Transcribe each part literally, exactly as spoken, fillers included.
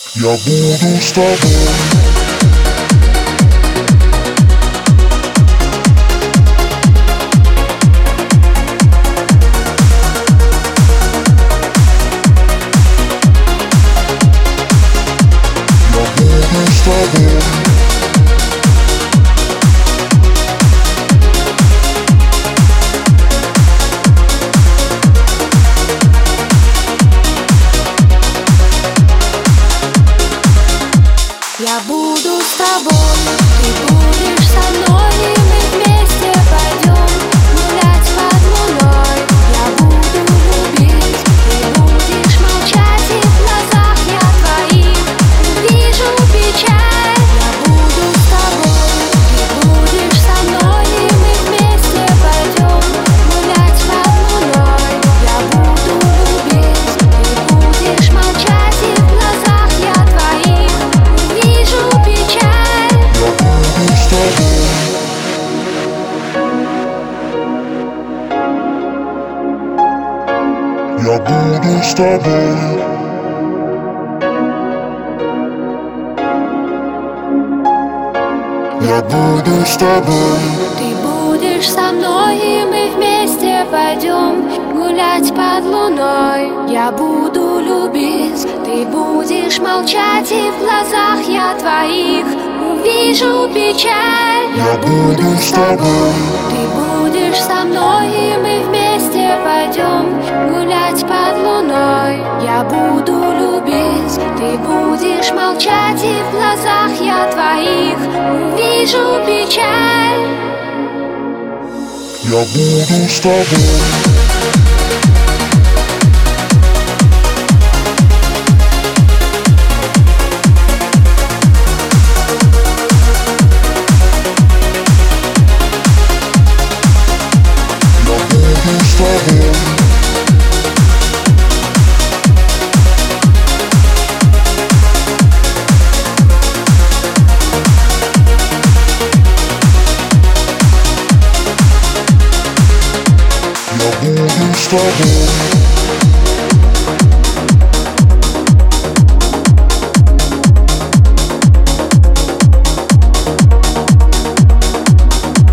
Я буду с тобой. Я буду с тобой, ты будешь со мной, и мы вместе пойдем гулять под луной. Я буду любить, ты будешь молчать, и в глазах я твоих вижу печаль. Я буду с тобой, ты будешь со мной, и мы вместе пойдем гулять под луной. Я буду любить, ты будешь молчать, и в глазах я твоих вижу печаль. Я буду с тобой. Я буду с тобой. Ты будешь со мной, и мы вместе пойдем гулять под луной. Я буду любить, ты будешь молчать, и в глазах я твоих увижу печаль. Я буду с тобой. Ты будешь со мной, и мы вместе пойдем гулять под луной. Я буду любить, ты будешь молчать, и в глазах я твоих увижу печаль. Я буду с тобой. С тобой.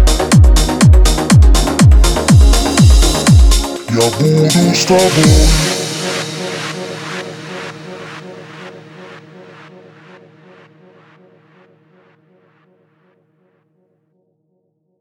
Я буду с тобой.